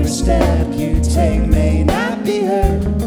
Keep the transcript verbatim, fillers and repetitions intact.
Every step you take may not be heard.